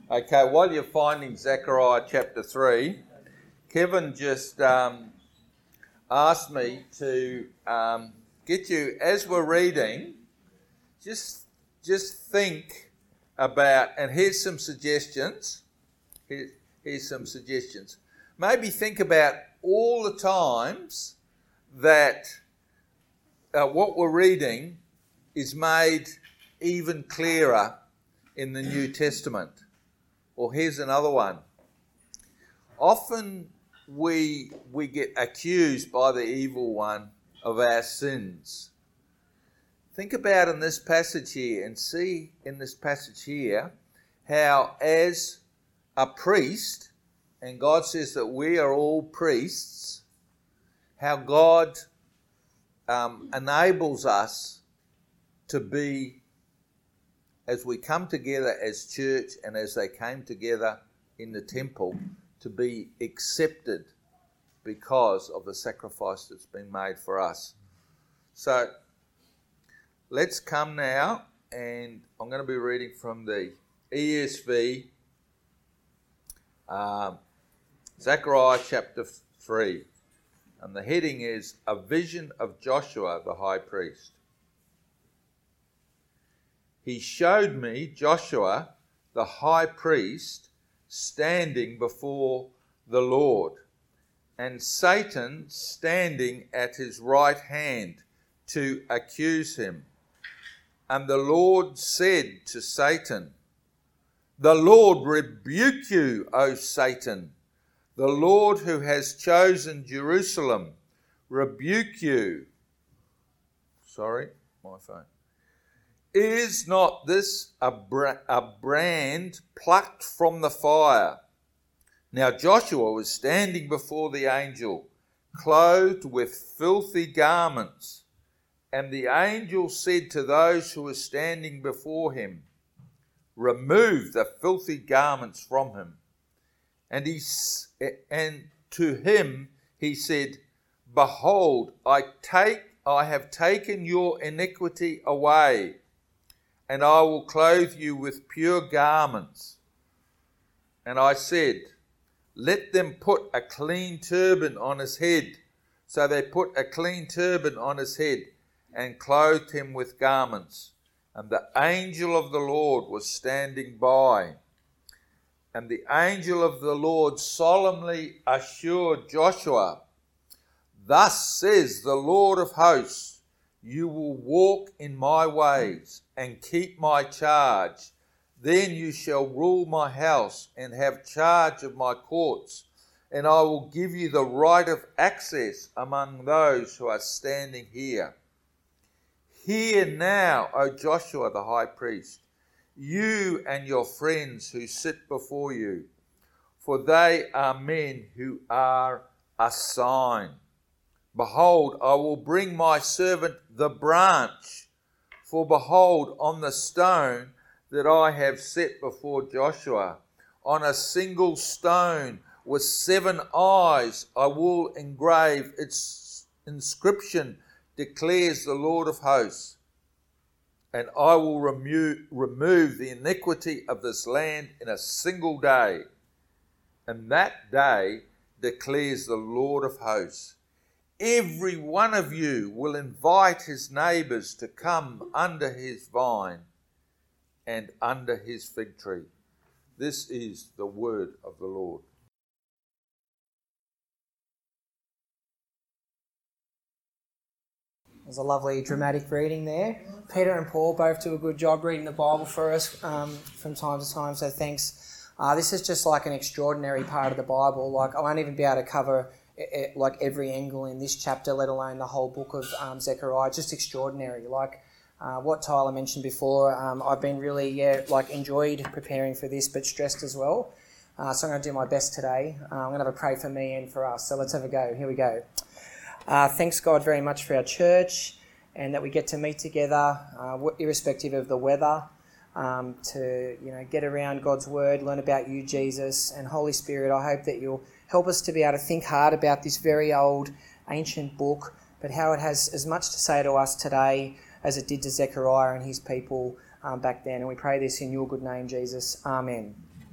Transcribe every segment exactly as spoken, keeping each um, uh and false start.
Okay, while you're finding Zechariah chapter three, Kevin just um, asked me to um, get you, as we're reading, just just think about, and here's some suggestions. Here, here's some suggestions. Maybe think about all the times that uh, what we're reading is made even clearer in the New Testament. Or here's another one. Often we we get accused by the evil one of our sins. Think about in this passage here and see in this passage here how as a priest, and God says that we are all priests, how God um, enables us to be, as we come together as church and as they came together in the temple, to be accepted because of the sacrifice that's been made for us. So let's come now, and I'm going to be reading from the E S V, um, Zechariah chapter three, and the heading is A Vision of Joshua the High Priest. He showed me Joshua, the high priest, standing before the Lord, and Satan standing at his right hand to accuse him. And the Lord said to Satan, "The Lord rebuke you, O Satan. The Lord who has chosen Jerusalem rebuke you." Sorry, my phone. Is not this a, bra- a brand plucked from the fire? Now Joshua was standing before the angel, clothed with filthy garments. And the angel said to those who were standing before him, "Remove the filthy garments from him." And he and to him he said, "Behold, I take I have taken your iniquity away, and I will clothe you with pure garments." And I said, "Let them put a clean turban on his head." So they put a clean turban on his head and clothed him with garments. And the angel of the Lord was standing by. And the angel of the Lord solemnly assured Joshua, "Thus says the Lord of hosts, you will walk in my ways and keep my charge. Then you shall rule my house and have charge of my courts, and I will give you the right of access among those who are standing here. Hear now, O Joshua the high priest, you and your friends who sit before you, for they are men who are a sign. Behold, I will bring my servant the branch, for behold, on the stone that I have set before Joshua, on a single stone with seven eyes, I will engrave its inscription, declares the Lord of hosts. And I will remove, remove the iniquity of this land in a single day. And that day, declares the Lord of hosts, every one of you will invite his neighbours to come under his vine and under his fig tree." This is the word of the Lord. There's a lovely dramatic reading there. Peter and Paul both do a good job reading the Bible for us um, from time to time, so thanks. Uh, this is just like an extraordinary part of the Bible. Like I won't even be able to cover it, it, like every angle in this chapter, let alone the whole book of um, Zechariah. Just extraordinary. Like uh, what Tyler mentioned before, um, I've been really yeah like enjoyed preparing for this, but stressed as well. Uh, so I'm going to do my best today. Uh, I'm going to have a pray for me and for us. So let's have a go. Here we go. Uh, thanks God very much for our church and that we get to meet together, uh, irrespective of the weather, um, to you know get around God's word, learn about you, Jesus, and Holy Spirit. I hope that you'll help us to be able to think hard about this very old, ancient book, but how it has as much to say to us today as it did to Zechariah and his people um, back then. And we pray this in your good name, Jesus. Amen.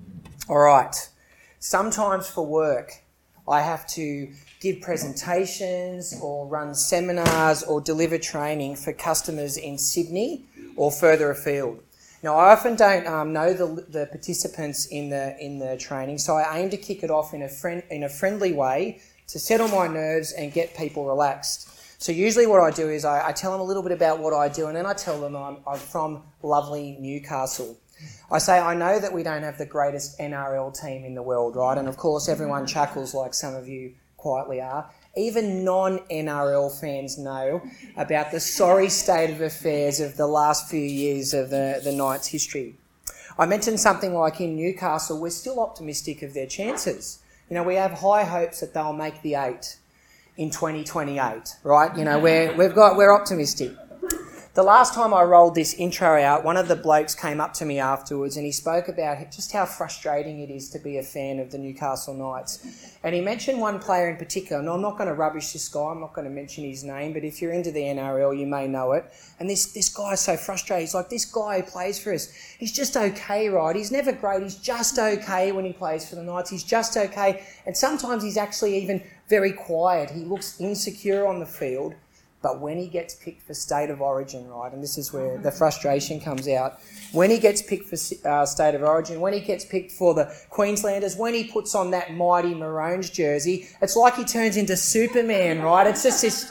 All right. Sometimes for work, I have to give presentations or run seminars or deliver training for customers in Sydney or further afield. Now, I often don't um, know the, the participants in the in the training, so I aim to kick it off in a friend in a friendly way to settle my nerves and get people relaxed. So usually what I do is I, I tell them a little bit about what I do, and then I tell them I'm, I'm from lovely Newcastle. I say, I know that we don't have the greatest N R L team in the world, right? And of course everyone chuckles like some of you quietly are. Even non-N R L fans know about the sorry state of affairs of the last few years of the, the Knights' history. I mentioned something like in Newcastle, we're still optimistic of their chances. You know, we have high hopes that they'll make the eight in twenty twenty-eight, right? You know, we're, we've got, we're optimistic. The last time I rolled this intro out, one of the blokes came up to me afterwards and he spoke about just how frustrating it is to be a fan of the Newcastle Knights. And he mentioned one player in particular, and I'm not going to rubbish this guy, I'm not going to mention his name, but if you're into the N R L, you may know it. And this, this guy's so frustrated. He's like, this guy who plays for us, he's just okay, right? He's never great, he's just okay when he plays for the Knights, he's just okay. And sometimes he's actually even very quiet. He looks insecure on the field. But when he gets picked for State of Origin, right, and this is where the frustration comes out, when he gets picked for uh, State of Origin, when he gets picked for the Queenslanders, when he puts on that mighty Maroons jersey, it's like he turns into Superman, right? It's just this...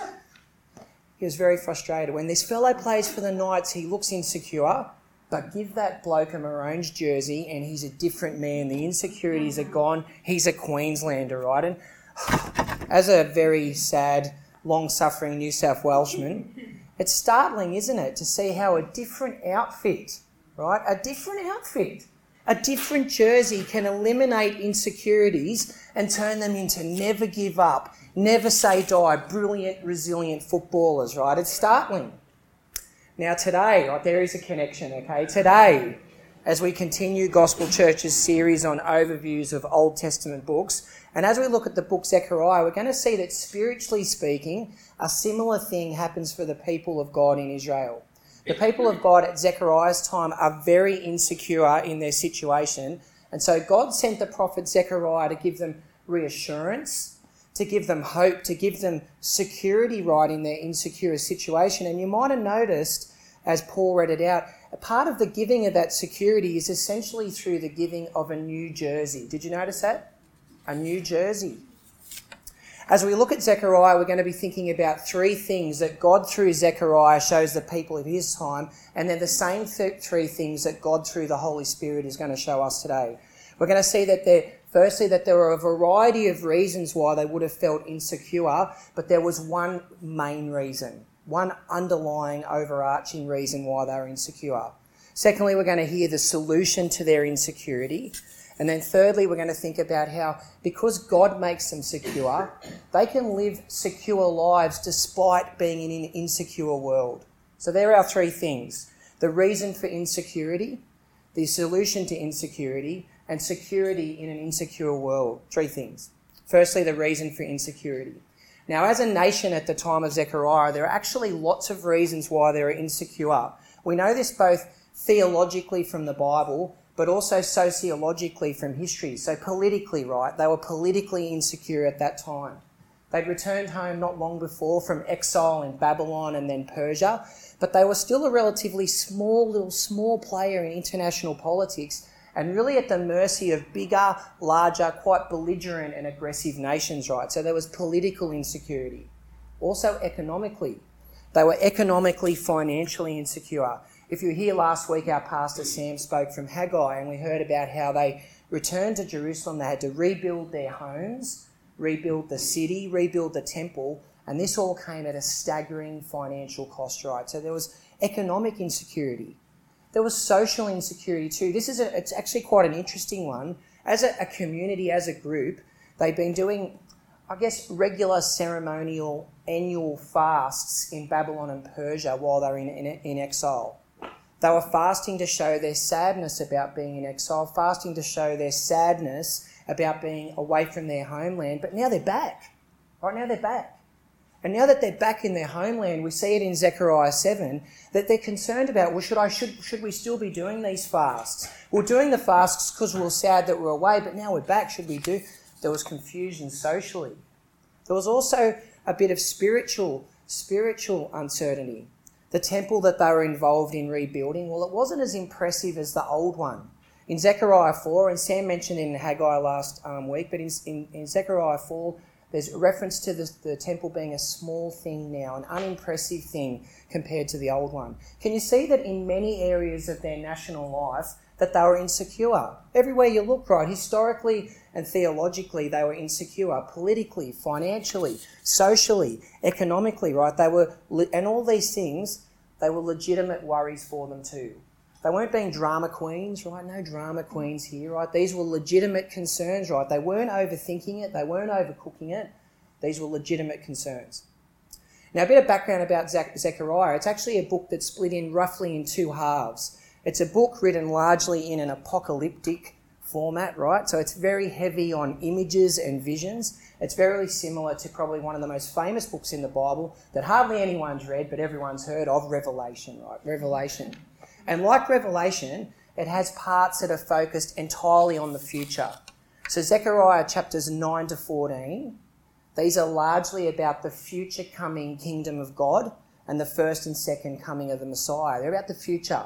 He was very frustrated. When this fellow plays for the Knights, he looks insecure, but give that bloke a Maroons jersey and he's a different man. The insecurities are gone. He's a Queenslander, right? And as a very sad... long-suffering New South Welshman, it's startling, isn't it, to see how a different outfit, right, a different outfit, a different jersey can eliminate insecurities and turn them into never give up, never say die, brilliant, resilient footballers, right? It's startling. Now today, right, there is a connection, okay? Today, as we continue Gospel Church's series on overviews of Old Testament books, and as we look at the book Zechariah, we're going to see that spiritually speaking, a similar thing happens for the people of God in Israel. The people of God at Zechariah's time are very insecure in their situation, and so God sent the prophet Zechariah to give them reassurance, to give them hope, to give them security right in their insecure situation. And you might have noticed, as Paul read it out, a part of the giving of that security is essentially through the giving of a new jersey. Did you notice that? A new jersey. As we look at Zechariah, we're going to be thinking about three things that God through Zechariah shows the people of his time, and then the same th- three things that God through the Holy Spirit is going to show us today. We're going to see that there, firstly, that there were a variety of reasons why they would have felt insecure, but there was one main reason, one underlying, overarching reason why they were insecure. Secondly, we're going to hear the solution to their insecurity. And then thirdly, we're going to think about how, because God makes them secure, they can live secure lives despite being in an insecure world. So there are our three things: the reason for insecurity, the solution to insecurity, and security in an insecure world. Three things. Firstly, the reason for insecurity. Now, as a nation at the time of Zechariah, there are actually lots of reasons why they were insecure. We know this both theologically from the Bible, but also sociologically from history. So politically, right, they were politically insecure at that time. They'd returned home not long before from exile in Babylon and then Persia, but they were still a relatively small, little small player in international politics and really at the mercy of bigger, larger, quite belligerent and aggressive nations, right? So there was political insecurity. Also economically. They were economically, financially insecure. If you were here last week, our pastor Sam spoke from Haggai, and we heard about how they returned to Jerusalem. They had to rebuild their homes, rebuild the city, rebuild the temple, and this all came at a staggering financial cost, right? So there was economic insecurity. There was social insecurity too. This is a, it's actually quite an interesting one. As a, a community, as a group, they've been doing, I guess, regular ceremonial annual fasts in Babylon and Persia while they're in, in, in exile. They were fasting to show their sadness about being in exile, fasting to show their sadness about being away from their homeland, but now they're back. Right now they're back. And now that they're back in their homeland, we see it in Zechariah seven, that they're concerned about, well, should I should should we still be doing these fasts? We're doing the fasts because we were sad that we're away, but now we're back. Should we do? There was confusion socially. There was also a bit of spiritual, spiritual uncertainty. The temple that they were involved in rebuilding, well, it wasn't as impressive as the old one. In Zechariah four, and Sam mentioned in Haggai last um, week, but in, in, in Zechariah four, there's a reference to the, the temple being a small thing now, an unimpressive thing compared to the old one. Can you see that in many areas of their national life that they were insecure? Everywhere you look, right, historically and theologically, they were insecure, politically, financially, socially, economically, right? They were, and all these things, they were legitimate worries for them too. They weren't being drama queens, right? No drama queens here, right? These were legitimate concerns, right? They weren't overthinking it. They weren't overcooking it. These were legitimate concerns. Now, a bit of background about Zechariah. It's actually a book that's split in roughly in two halves. It's a book written largely in an apocalyptic format, right? So it's very heavy on images and visions. It's very similar to probably one of the most famous books in the Bible that hardly anyone's read, but everyone's heard of, Revelation, right? Revelation. And like Revelation, it has parts that are focused entirely on the future. So Zechariah chapters nine to fourteen, these are largely about the future coming kingdom of God and the first and second coming of the Messiah. They're about the future.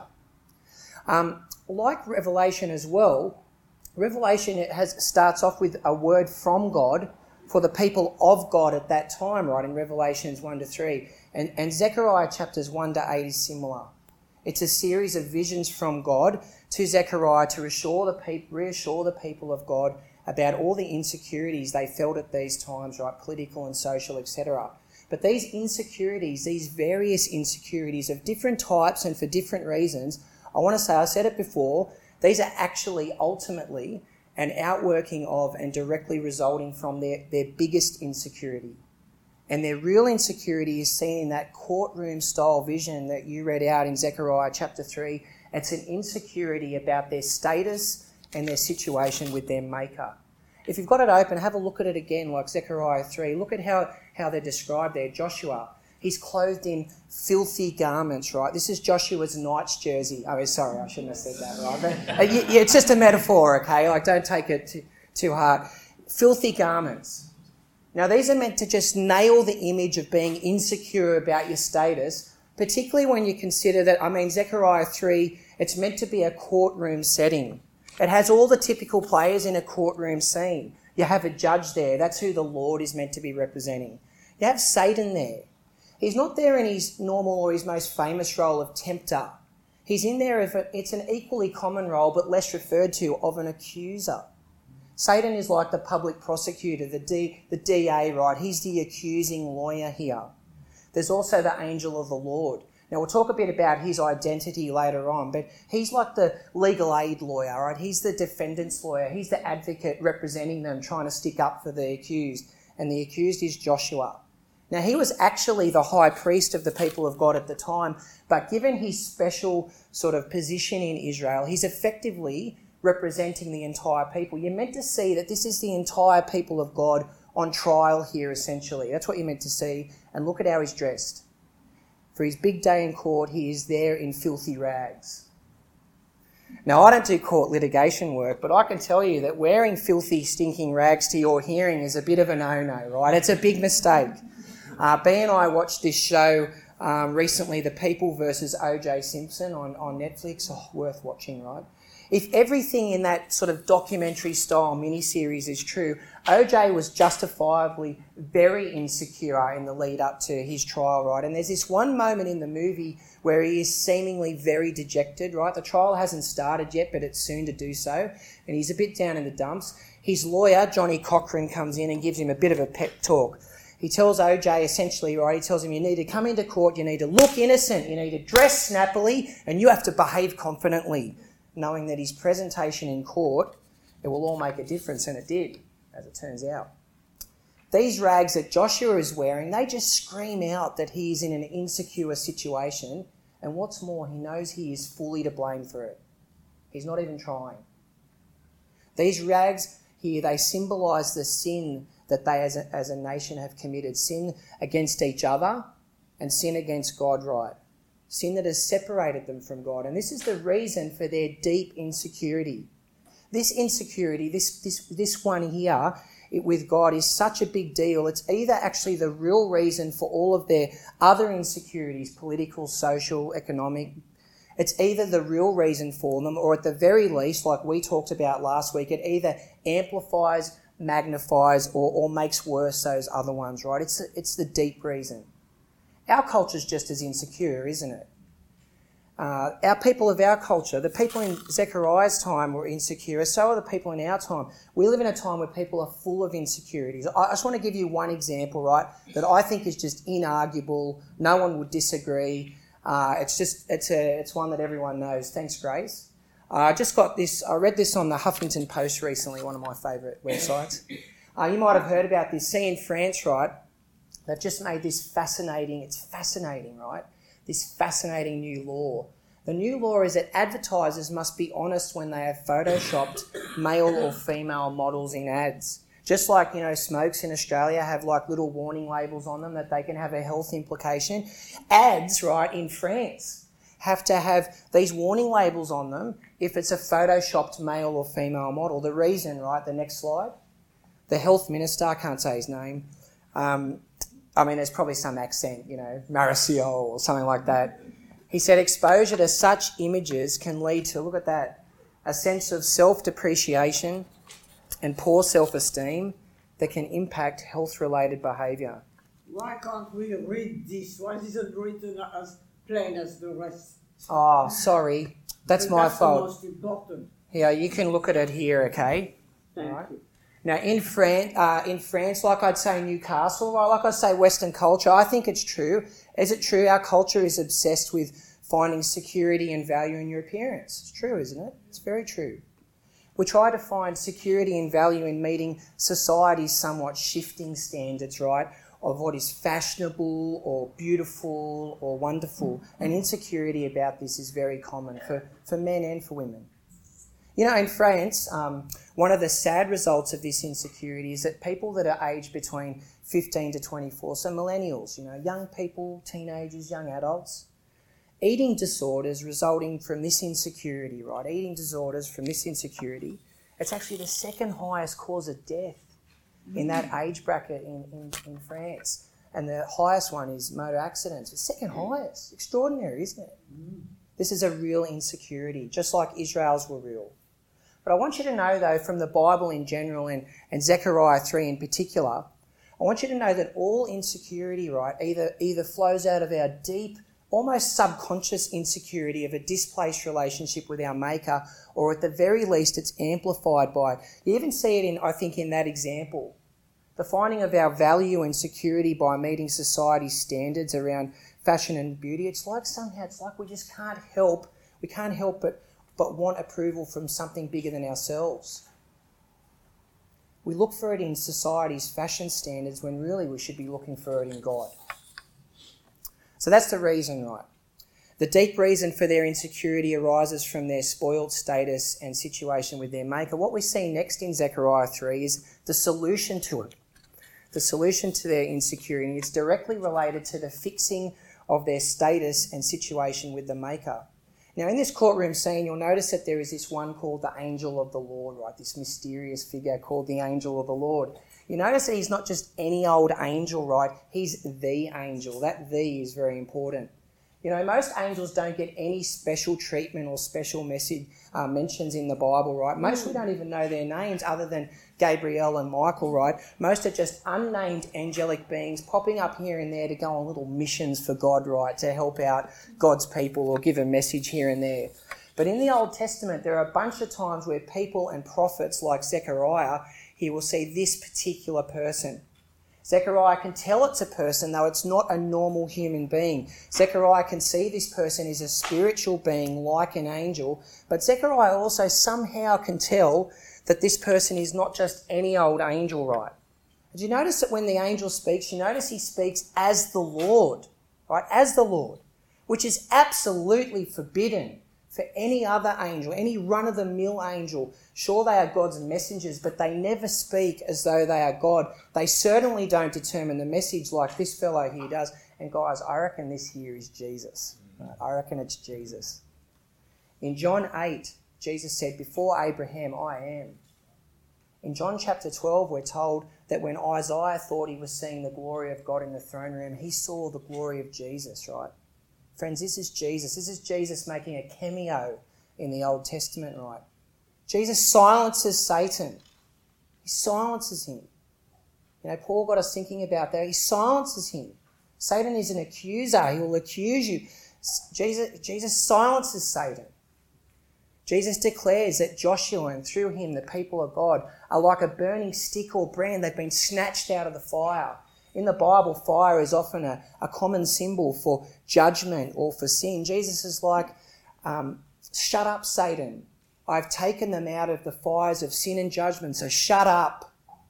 Um, like Revelation as well, Revelation it has starts off with a word from God for the people of God at that time, right, in Revelations one to three. And, and Zechariah chapters one to eight is similar. It's a series of visions from God to Zechariah to reassure the, pe- reassure the people of God about all the insecurities they felt at these times, right, political and social, et cetera. But these insecurities, these various insecurities of different types and for different reasons, I want to say, I said it before, these are actually ultimately an outworking of and directly resulting from their, their biggest insecurity. And their real insecurity is seen in that courtroom-style vision that you read out in Zechariah chapter three. It's an insecurity about their status and their situation with their Maker. If you've got it open, have a look at it again, like Zechariah three. Look at how, how they're described there. Joshua, he's clothed in filthy garments, right? This is Joshua's Knights jersey. Oh, sorry, I shouldn't have said that, right? But, uh, yeah, it's just a metaphor, okay? Like, don't take it too, too hard. Filthy garments. Now, these are meant to just nail the image of being insecure about your status, particularly when you consider that, I mean, Zechariah three, it's meant to be a courtroom setting. It has all the typical players in a courtroom scene. You have a judge there. That's who the Lord is meant to be representing. You have Satan there. He's not there in his normal or his most famous role of tempter. He's in there if it's an equally common role, but less referred to, of an accuser. Satan is like the public prosecutor, the D, the D A, right? He's the accusing lawyer here. There's also the angel of the Lord. Now, we'll talk a bit about his identity later on, but he's like the legal aid lawyer, right? He's the defendant's lawyer. He's the advocate representing them, trying to stick up for the accused. And the accused is Joshua. Now, he was actually the high priest of the people of God at the time, but given his special sort of position in Israel, he's effectively representing the entire people. You're meant to see that this is the entire people of God on trial here, essentially. That's what you're meant to see. And look at how he's dressed. For his big day in court, he is there in filthy rags. Now, I don't do court litigation work, but I can tell you that wearing filthy, stinking rags to your hearing is a bit of a no-no, right? It's a big mistake. Uh, B and I watched this show um, recently, The People versus O J Simpson on, on Netflix. Oh, worth watching, right? If everything in that sort of documentary-style miniseries is true, O J was justifiably very insecure in the lead-up to his trial, right? And there's this one moment in the movie where he is seemingly very dejected, right? The trial hasn't started yet, but it's soon to do so, and he's a bit down in the dumps. His lawyer, Johnny Cochran, comes in and gives him a bit of a pep talk. He tells O J essentially, right, he tells him, you need to come into court, you need to look innocent, you need to dress snappily, and you have to behave confidently, knowing that his presentation in court, it will all make a difference, and it did, as it turns out. These rags that Joshua is wearing, they just scream out that he is in an insecure situation, and what's more, he knows he is fully to blame for it. He's not even trying. These rags here, they symbolise the sin that they as a, as a nation have committed. Sin against each other and sin against God, right? Sin that has separated them from God. And this is the reason for their deep insecurity. This insecurity, this this this one here it, with God is such a big deal. It's either actually the real reason for all of their other insecurities, political, social, economic. It's either the real reason for them, or at the very least, like we talked about last week, it either amplifies, magnifies, or, or makes worse those other ones, right? It's it's the deep reason. Our culture's just as insecure, isn't it? Uh, our people of our culture, the people in Zechariah's time were insecure, so are the people in our time. We live in a time where people are full of insecurities. I just want to give you one example, right, that I think is just inarguable. No one would disagree. Uh, it's just, it's a, it's one that everyone knows. Thanks, Grace. Uh, I just got this, I read this on the Huffington Post recently, one of my favourite websites. Uh, you might have heard about this. See, in France, right, they've just made this fascinating, it's fascinating, right, this fascinating new law. The new law is that advertisers must be honest when they have photoshopped male or female models in ads. Just like, you know, smokes in Australia have like little warning labels on them that they can have a health implication. Ads, right, in France have to have these warning labels on them if it's a photoshopped male or female model. The reason, right, the next slide, the health minister, I can't say his name, um, I mean, there's probably some accent, you know, Marisol or something like that. He said exposure to such images can lead to, look at that, a sense of self-depreciation and poor self-esteem that can impact health-related behaviour. Why can't we read this? Why is it written as plain as the rest? Oh, sorry. That's my that's fault. The most important. Yeah, you can look at it here, okay? Thank All right. you. Now, in France, uh, in France, like I'd say Newcastle, right, like I'd say Western culture, I think it's true. Is it true our culture is obsessed with finding security and value in your appearance? It's true, isn't it? It's very true. We try to find security and value in meeting society's somewhat shifting standards, right, of what is fashionable or beautiful or wonderful. And insecurity about this is very common for, for men and for women. You know, in France, um, one of the sad results of this insecurity is that people that are aged between fifteen to twenty-four, so millennials, you know, young people, teenagers, young adults, eating disorders resulting from this insecurity, right? Eating disorders from this insecurity, it's actually the second highest cause of death in that age bracket in, in, in France. And the highest one is motor accidents. The second highest. Extraordinary, isn't it? This is a real insecurity, just like Israel's were real. But I want you to know, though, from the Bible in general and, and Zechariah three in particular, I want you to know that all insecurity, right, either, either flows out of our deep, almost subconscious insecurity of a displaced relationship with our Maker, or at the very least it's amplified by it. You even see it in, I think, in that example. The finding of our value and security by meeting society's standards around fashion and beauty, it's like somehow, it's like we just can't help, we can't help but, but want approval from something bigger than ourselves. We look for it in society's fashion standards when really we should be looking for it in God. So that's the reason, right? The deep reason for their insecurity arises from their spoiled status and situation with their Maker. What we see next in Zechariah three is the solution to it. The solution to their insecurity is directly related to the fixing of their status and situation with the Maker. Now, in this courtroom scene, you'll notice that there is this one called the Angel of the Lord, right? This mysterious figure called the Angel of the Lord. You notice that he's not just any old angel, right? He's the angel. That "the" is very important. You know, most angels don't get any special treatment or special message uh, mentions in the Bible, right? Most we don't even know their names other than Gabriel and Michael, right? Most are just unnamed angelic beings popping up here and there to go on little missions for God, right? To help out God's people or give a message here and there. But in the Old Testament, there are a bunch of times where people and prophets like Zechariah, he will see this particular person. Zechariah can tell it's a person, though it's not a normal human being. Zechariah can see this person is a spiritual being like an angel, but Zechariah also somehow can tell that this person is not just any old angel, right? Did you notice that when the angel speaks, you notice he speaks as the Lord, right? As the Lord, which is absolutely forbidden for any other angel, any run-of-the-mill angel. Sure, they are God's messengers, but they never speak as though they are God. They certainly don't determine the message like this fellow here does. And guys, I reckon this here is Jesus. I reckon it's Jesus. In John eight, Jesus said, before Abraham, I am. In John chapter twelve, we're told that when Isaiah thought he was seeing the glory of God in the throne room, he saw the glory of Jesus, right? Friends, this is Jesus. This is Jesus making a cameo in the Old Testament, right? Jesus silences Satan. He silences him. You know, Paul got us thinking about that. He silences him. Satan is an accuser. He will accuse you. Jesus, Jesus silences Satan. Jesus declares that Joshua and through him the people of God are like a burning stick or brand. They've been snatched out of the fire. In the Bible, fire is often a, a common symbol for judgment or for sin. Jesus is like, um, shut up, Satan. I've taken them out of the fires of sin and judgment, so shut up.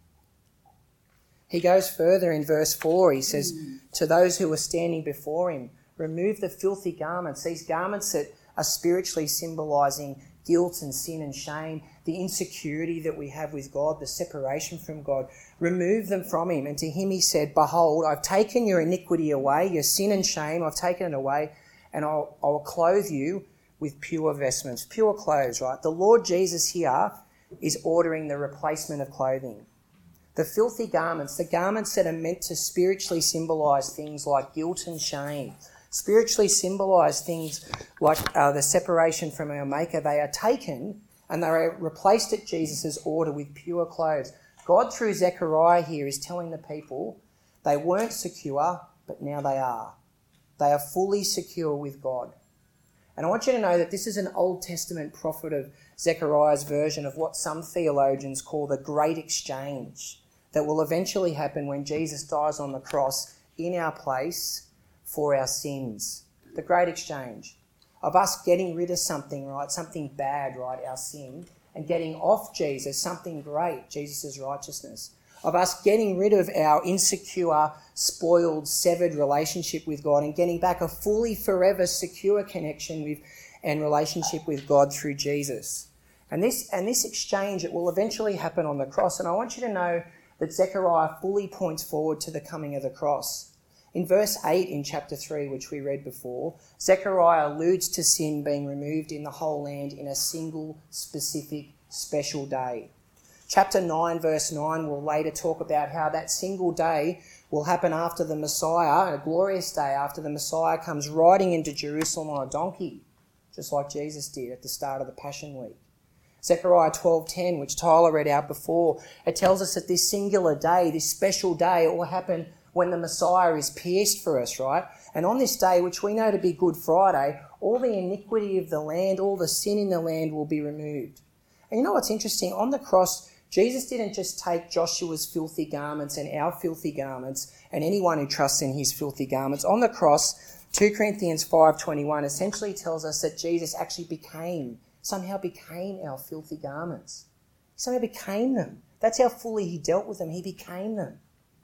He goes further in verse four. He says, mm. to those who were standing before him, remove the filthy garments, these garments that are spiritually symbolising guilt and sin and shame, the insecurity that we have with God, the separation from God. Remove them from him. And to him he said, behold, I've taken your iniquity away, your sin and shame, I've taken it away, and I'll, I'll clothe you with pure vestments, pure clothes, right? The Lord Jesus here is ordering the replacement of clothing. The filthy garments, the garments that are meant to spiritually symbolise things like guilt and shame, spiritually symbolise things like uh, the separation from our Maker, they are taken and they are replaced at Jesus' order with pure clothes. God, through Zechariah here, is telling the people they weren't secure, but now they are. They are fully secure with God. And I want you to know that this is an Old Testament prophet of Zechariah's version of what some theologians call the Great Exchange, that will eventually happen when Jesus dies on the cross in our place for our sins. The Great Exchange of us getting rid of something, right, something bad, right, our sin, and getting off Jesus, something great, Jesus' righteousness. Of us getting rid of our insecure, spoiled, severed relationship with God and getting back a fully, forever, secure connection with and relationship with God through Jesus. And this and this exchange, it will eventually happen on the cross. And I want you to know that Zechariah fully points forward to the coming of the cross. In verse eight in chapter three, which we read before, Zechariah alludes to sin being removed in the whole land in a single, specific, special day. Chapter nine, verse nine, will later talk about how that single day will happen after the Messiah, a glorious day after the Messiah comes riding into Jerusalem on a donkey, just like Jesus did at the start of the Passion Week. Zechariah twelve ten, which Tyler read out before, it tells us that this singular day, this special day, it will happen when the Messiah is pierced for us, right? And on this day, which we know to be Good Friday, all the iniquity of the land, all the sin in the land will be removed. And you know what's interesting? On the cross, Jesus didn't just take Joshua's filthy garments and our filthy garments and anyone who trusts in his filthy garments. On the cross, two Corinthians five twenty-one essentially tells us that Jesus actually became, somehow became our filthy garments. He somehow became them. That's how fully he dealt with them. He became them.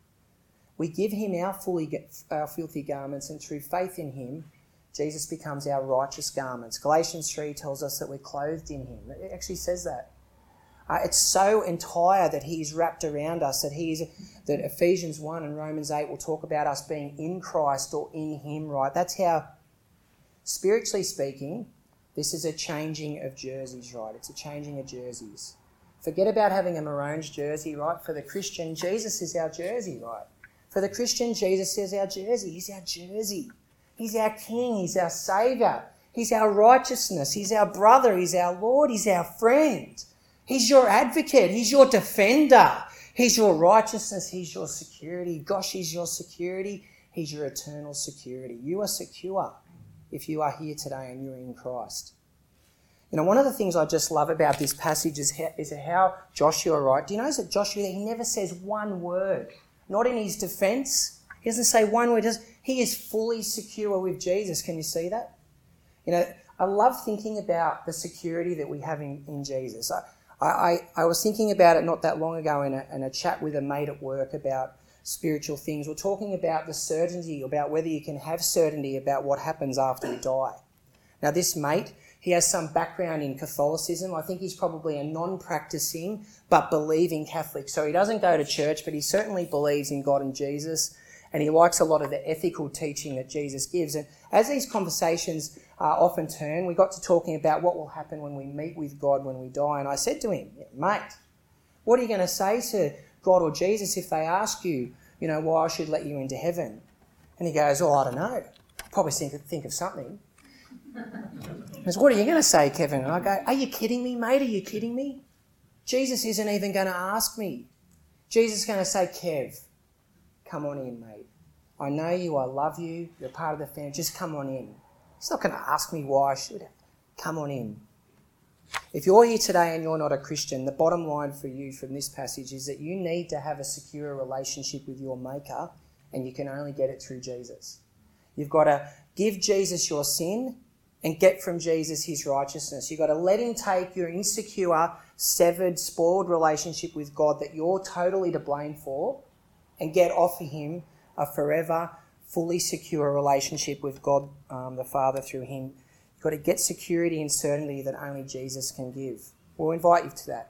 We give him our fully our filthy garments, and through faith in him, Jesus becomes our righteous garments. Galatians three tells us that we're clothed in him. It actually says that. Uh, it's so entire that he is wrapped around us, that he is, that Ephesians one and Romans eight will talk about us being in Christ or in him, right? That's how, spiritually speaking, this is a changing of jerseys, right? It's a changing of jerseys. Forget about having a Maroons jersey, right? For the Christian, Jesus is our jersey, right? For the Christian, Jesus is our jersey. He's our jersey. He's our King. He's our Saviour. He's our righteousness. He's our brother. He's our Lord. He's our friend. He's your advocate. He's your defender. He's your righteousness. He's your security. Gosh, he's your security. He's your eternal security. You are secure if you are here today and you're in Christ. You know, one of the things I just love about this passage is how, is how Joshua, right? Do you notice that Joshua, he never says one word? Not in his defence. He doesn't say one word. He is fully secure with Jesus. Can you see that? You know, I love thinking about the security that we have in, in Jesus. I, I, I was thinking about it not that long ago in a, in a chat with a mate at work about spiritual things. We're talking about the certainty, about whether you can have certainty about what happens after you die. Now, this mate, He has some background in Catholicism. I think he's probably a non-practicing but believing Catholic. So he doesn't go to church, but he certainly believes in God and Jesus, and he likes a lot of the ethical teaching that Jesus gives. And as these conversations uh, often turn, we got to talking about what will happen when we meet with God when we die. And I said to him, mate, what are you going to say to God or Jesus if they ask you, you know, why I should let you into heaven? And he goes, oh, I don't know. Probably think, think of something. He goes, what are you going to say, Kevin? And I go, are you kidding me, mate? Are you kidding me? Jesus isn't even going to ask me. Jesus is going to say, Kev, come on in, mate. I know you, I love you, you're part of the family, just come on in. He's not going to ask me why I should. Come on in. If you're here today and you're not a Christian, the bottom line for you from this passage is that you need to have a secure relationship with your Maker, and you can only get it through Jesus. You've got to give Jesus your sin and get from Jesus his righteousness. You've got to let him take your insecure, severed, spoiled relationship with God that you're totally to blame for, and get off of him a forever, fully secure relationship with God um, the Father through him. You've got to get security and certainty that only Jesus can give. We'll invite you to that.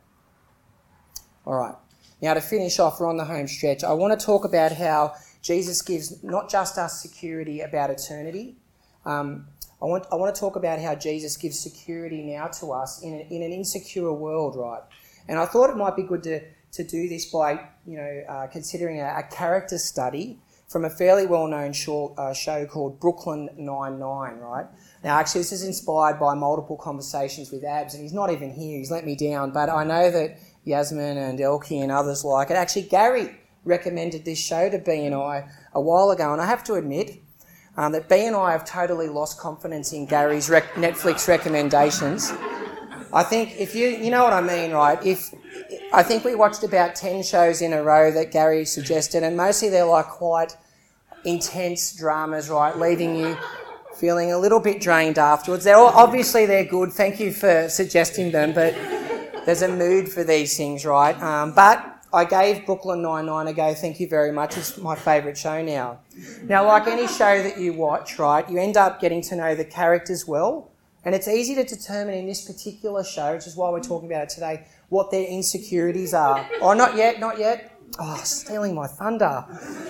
All right. Now, to finish off, we're on the home stretch. I want to talk about how Jesus gives not just us security about eternity. Um, I want I want to talk about how Jesus gives security now to us in, a, in an insecure world, right? And I thought it might be good to, to do this by, you know, uh, considering a, a character study from a fairly well-known show, uh, show called Brooklyn Nine-Nine, right? Now, actually, this is inspired by multiple conversations with Abs, and he's not even here. He's let me down. But I know that Yasmin and Elkie and others like it. Actually, Gary recommended this show to B and I a while ago, and I have to admit um, that B and I have totally lost confidence in Gary's rec- Netflix recommendations. I think if you, you know what I mean, right? If I think we watched about ten shows in a row that Gary suggested, and mostly they're like quite intense dramas, right, leaving you feeling a little bit drained afterwards. They're all, obviously they're good. Thank you for suggesting them, but there's a mood for these things, right? Um, but I gave Brooklyn Nine-Nine a go. Thank you very much. It's my favourite show now. Now, like any show that you watch, right, you end up getting to know the characters well, and it's easy to determine in this particular show, which is why we're talking about it today, what their insecurities are. Oh, not yet, not yet. Oh, stealing my thunder.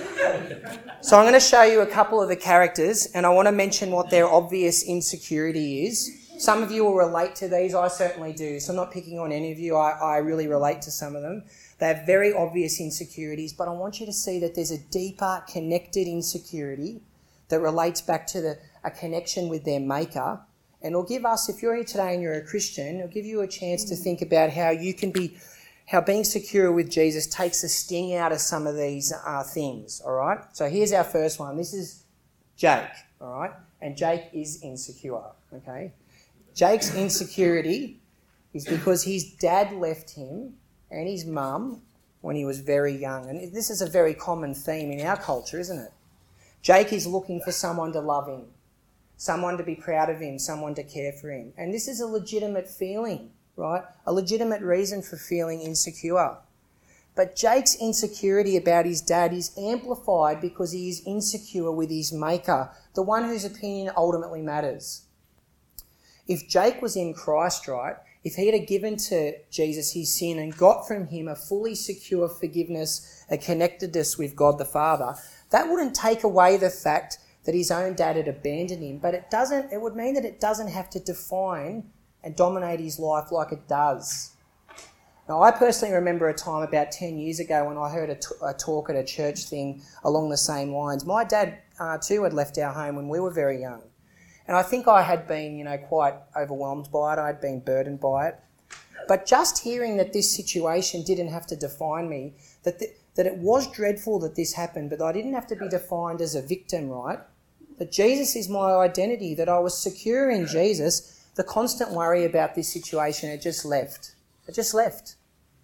So I'm going to show you a couple of the characters, and I want to mention what their obvious insecurity is. Some of you will relate to these. I certainly do. So I'm not picking on any of you. I, I really relate to some of them. They have very obvious insecurities, but I want you to see that there's a deeper, connected insecurity that relates back to the, a connection with their Maker. And it'll give us, if you're here today and you're a Christian, it'll give you a chance to think about how you can be, how being secure with Jesus takes the sting out of some of these uh, things, all right? So here's our first one. This is Jake, all right? And Jake is insecure, okay? Jake's insecurity is because his dad left him and his mum when he was very young. And this is a very common theme in our culture, isn't it? Jake is looking for someone to love him, someone to be proud of him, someone to care for him. And this is a legitimate feeling, right? A legitimate reason for feeling insecure. But Jake's insecurity about his dad is amplified because he is insecure with his Maker, the one whose opinion ultimately matters. If Jake was in Christ, right, if he had given to Jesus his sin and got from him a fully secure forgiveness, a connectedness with God the Father, that wouldn't take away the fact that his own dad had abandoned him, but it doesn't. It would mean that it doesn't have to define and dominate his life like it does. Now, I personally remember a time about ten years ago when I heard a, t- a talk at a church thing along the same lines. My dad uh, too had left our home when we were very young. And I think I had been, you know, quite overwhelmed by it. I'd been burdened by it. But just hearing that this situation didn't have to define me, that th- that it was dreadful that this happened, but I didn't have to be defined as a victim, right? That Jesus is my identity, that I was secure in Jesus, the constant worry about this situation, it just left. It just left.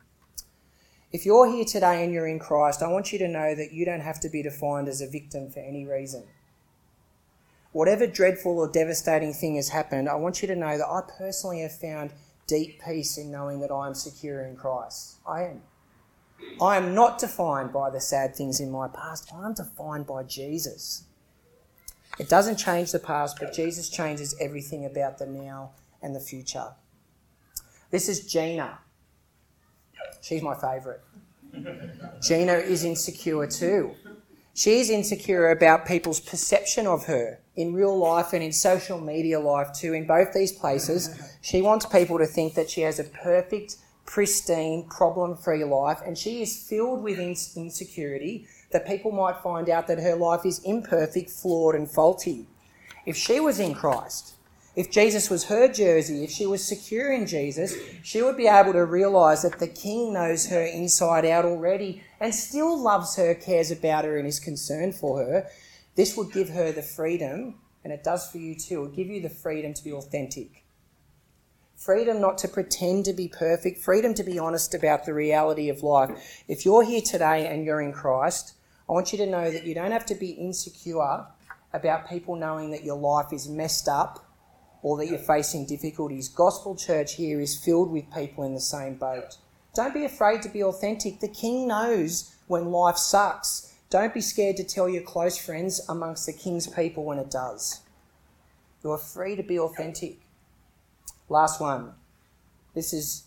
If you're here today and you're in Christ, I want you to know that you don't have to be defined as a victim for any reason. Whatever dreadful or devastating thing has happened, I want you to know that I personally have found deep peace in knowing that I am secure in Christ. I am. I am not defined by the sad things in my past. I am defined by Jesus. It doesn't change the past, but Jesus changes everything about the now and the future. This is Gina. She's my favourite. Gina is insecure too. She's insecure about people's perception of her in real life and in social media life too. In both these places, she wants people to think that she has a perfect, pristine, problem-free life, and she is filled with insecurity that people might find out that her life is imperfect, flawed and faulty. If she was in Christ, if Jesus was her jersey, if she was secure in Jesus, she would be able to realise that the King knows her inside out already and still loves her, cares about her and is concerned for her. This would give her the freedom, and it does for you too, it will give you the freedom to be authentic. Freedom not to pretend to be perfect, freedom to be honest about the reality of life. If you're here today and you're in Christ, I want you to know that you don't have to be insecure about people knowing that your life is messed up or that you're facing difficulties. Gospel Church here is filled with people in the same boat. Don't be afraid to be authentic. The King knows when life sucks. Don't be scared to tell your close friends amongst the King's people when it does. You're free to be authentic. Last one. This is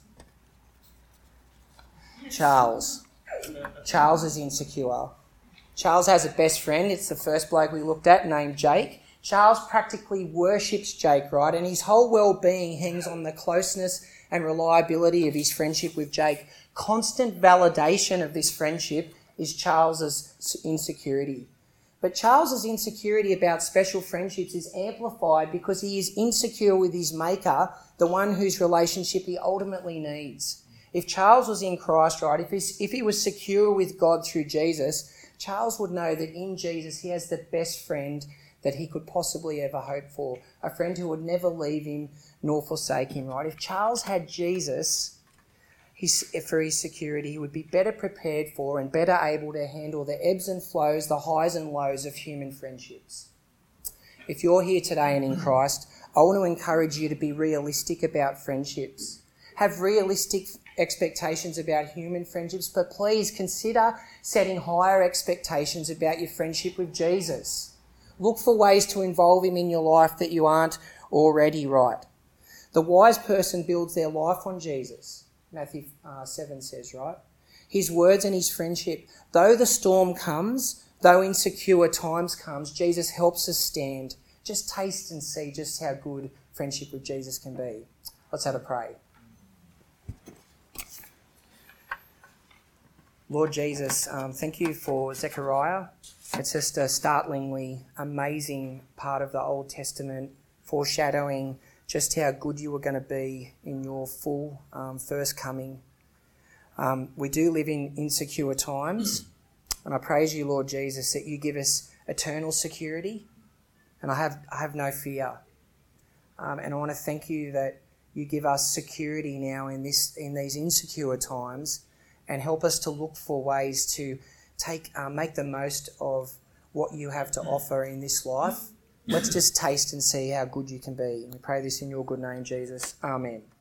Charles. Charles is insecure. Charles has a best friend. It's the first bloke we looked at, named Jake. Charles practically worships Jake, right? And his whole well-being hangs on the closeness and reliability of his friendship with Jake. Constant validation of this friendship is Charles's insecurity. But Charles's insecurity about special friendships is amplified because he is insecure with his maker, the one whose relationship he ultimately needs. If Charles was in Christ, right, if, he's, if he was secure with God through Jesus, Charles would know that in Jesus he has the best friend that he could possibly ever hope for, a friend who would never leave him nor forsake him, right? If Charles had Jesus his, for his security, he would be better prepared for and better able to handle the ebbs and flows, the highs and lows of human friendships. If you're here today and in Christ, I want to encourage you to be realistic about friendships. Have realistic expectations about human friendships, but please consider setting higher expectations about your friendship with Jesus. Look for ways to involve him in your life that you aren't already, right? The wise person builds their life on Jesus, Matthew uh, seven says, right? His words and his friendship. Though the storm comes, though insecure times comes, Jesus helps us stand. Just taste and see just how good friendship with Jesus can be. Let's have a pray. Lord Jesus, um, thank you for Zechariah. It's just a startlingly amazing part of the Old Testament, foreshadowing just how good you were going to be in your full um, first coming. Um, we do live in insecure times, and I praise you, Lord Jesus, that you give us eternal security, and I have I have no fear. Um, and I want to thank you that you give us security now in this in these insecure times, and help us to look for ways to take uh, make the most of what you have to offer in this life. Let's just taste and see how good you can be. And we pray this in your good name, Jesus. Amen.